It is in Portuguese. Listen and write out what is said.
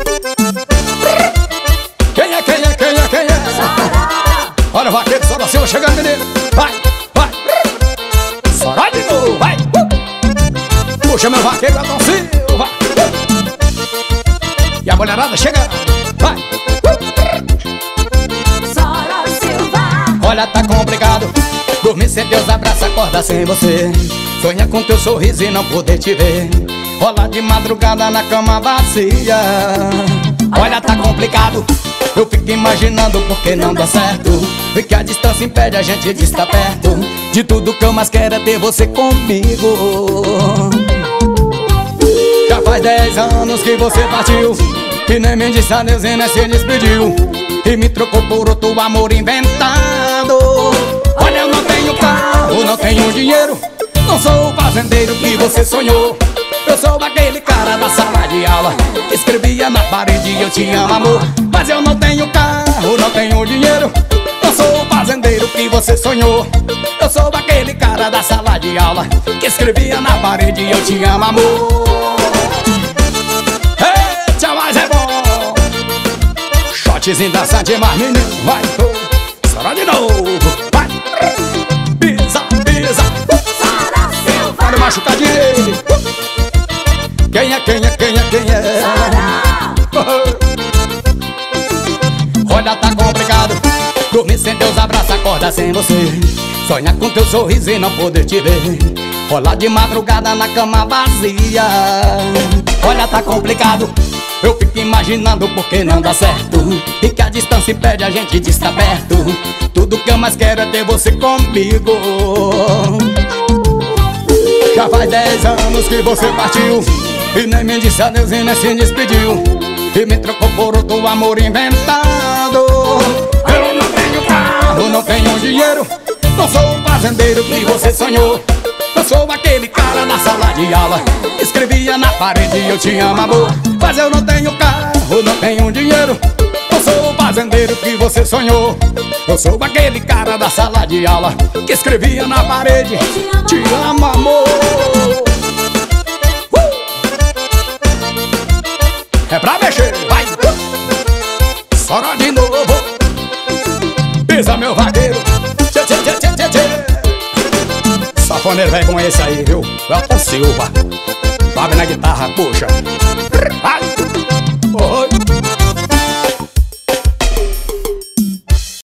Quem é? Olha o vaqueiro Sora Silva chegando, menino. Vai. Sora de novo, vai. Puxa meu vaqueiro Adão Silva. E a mulherada chega. Vai. Sora Silva. Olha, tá complicado dormir sem Deus, abraça, acordar sem você. Sonha com teu sorriso e não poder te ver. Rola de madrugada na cama vazia. Olha, tá complicado. Eu fico imaginando porque não dá certo. E que a distância impede a gente de estar perto. De tudo que eu mais quero é ter você comigo. Já faz 10 anos que você partiu e nem me disse adeus e nem se despediu. E me trocou por outro amor inventado. Olha, eu não tenho carro, não tenho dinheiro. Não sou o fazendeiro que você sonhou. Eu sou aquele cara da sala de aula que escrevia na parede eu te amo, amor. Mas eu não tenho carro, não tenho dinheiro. Não sou o fazendeiro que você sonhou. Eu sou aquele cara da sala de aula que escrevia na parede eu te amo, amor. Eita, mas é bom. Shotzinho da Sandy, mas menino, vai. Sora de novo, vai. Pisa. Sora Silva. Olha o machucadinho dele. Quem é? Olha, tá complicado dormir sem Deus, abraça, acorda sem você. Sonhar com teu sorriso e não poder te ver. Rolar de madrugada na cama vazia. Olha, tá complicado. Eu fico imaginando porque não dá certo. E que a distância impede a gente de estar perto. Tudo que eu mais quero é ter você comigo. Já faz 10 anos que você partiu e nem me disse adeus e nem se despediu. E me trocou por outro amor inventado. Eu não tenho carro, não tenho dinheiro. Não sou o fazendeiro que você sonhou. Eu sou aquele cara da sala de aula que escrevia na parede eu te amo, amor. Mas eu não tenho carro, não tenho dinheiro. Não sou o fazendeiro que você sonhou. Eu sou aquele cara da sala de aula que escrevia na parede te amo, amor. É pra mexer, vai. Sora de novo. Pisa meu vaqueiro. Safoneiro velho com esse aí, viu? Elton Silva. Sobe na guitarra, puxa. Vai.